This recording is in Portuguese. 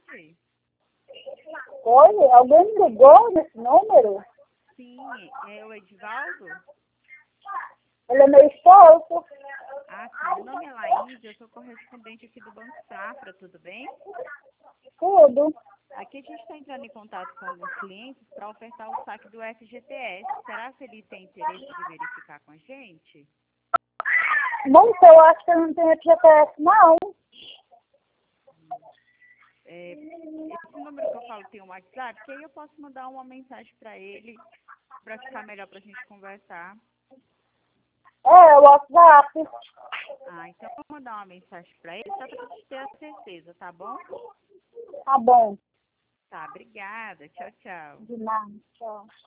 tarde. Oi, alguém me ligou nesse número? Sim, é o Edivaldo? Ele é meu esposo. Ah, sim. Meu nome é Laís, eu sou correspondente aqui do Banco Safra, tudo bem? Tudo. Aqui a gente está entrando em contato com alguns clientes para ofertar o saque do FGTS. Será que ele tem interesse de verificar com a gente? Muito, eu acho que eu não tenho GPS, não. Esse número que eu falo tem um WhatsApp, que aí eu posso mandar uma mensagem para ele, para ficar melhor para a gente conversar. É, o WhatsApp. Ah, então eu vou mandar uma mensagem para ele, só para a gente ter a certeza, tá bom? Tá bom. Tá, obrigada. Tchau, tchau. De nada. Tchau.